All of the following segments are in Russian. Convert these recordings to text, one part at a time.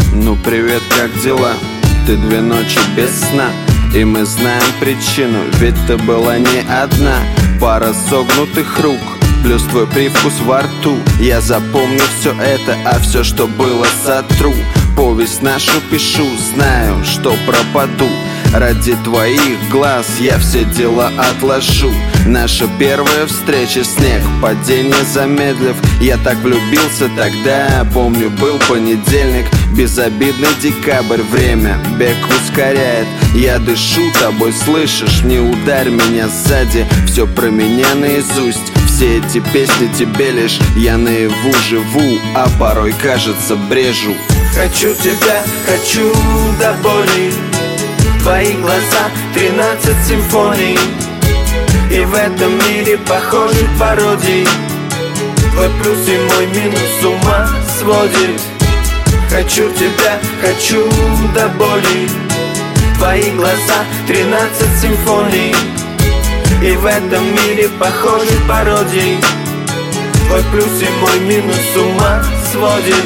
Ну привет, как дела? Ты 2 ночи без сна, и мы знаем причину, ведь ты была не одна. Пара согнутых рук, плюс твой привкус во рту. Я запомню все это, а все, что было, сотру. Повесть нашу пишу, знаю, что пропаду. Ради твоих глаз я все дела отложу. Наша первая встреча, снег, падение замедлив. Я так влюбился тогда, помню, был понедельник. Безобидный декабрь, время бег ускоряет. Я дышу тобой, слышишь, не ударь меня сзади. Все про меня наизусть, все эти песни тебе лишь. Я наяву живу, а порой, кажется, брежу. Хочу тебя, хочу до боли. Твои глаза 13 симфоний, и в этом мире похожих пародий. Твой плюс и мой минус с ума сводит. Хочу тебя, хочу до боли. Твои глаза 13 симфоний, и в этом мире похожих пародий. Твой плюс и мой минус с ума сводит.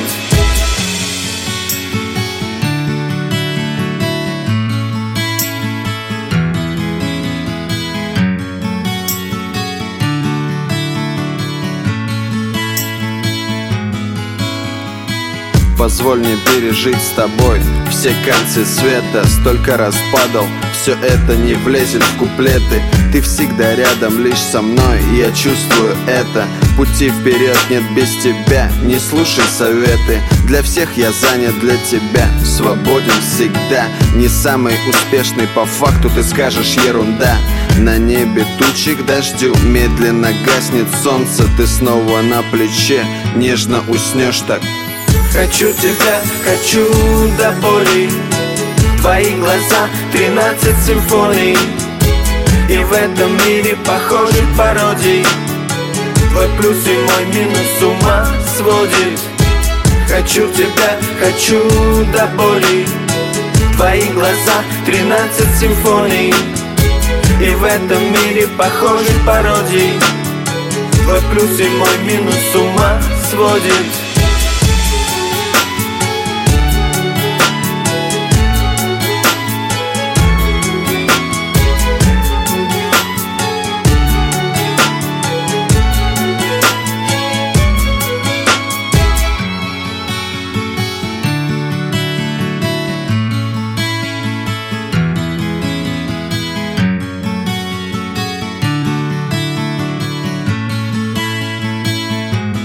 Позволь мне пережить с тобой все концы света. Столько раз падал, все это не влезет в куплеты. Ты всегда рядом, лишь со мной, я чувствую это. Пути вперед нет без тебя, не слушай советы. Для всех я занят, для тебя свободен всегда. Не самый успешный по факту, ты скажешь ерунда. На небе тучи к дождю, медленно гаснет солнце. Ты снова на плече, нежно уснешь так. Хочу тебя, хочу до боли. Твои глаза 13 симфоний, и в этом мире похожих пародий. Твой плюс и мой минус с ума сводит. Хочу тебя, хочу до боли. Твои глаза 13 симфоний, и в этом мире похожих пародий. Твой плюс и мой минус с ума сводит.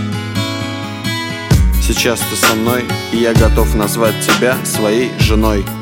Сейчас ты со мной, и я готов назвать тебя своей женой.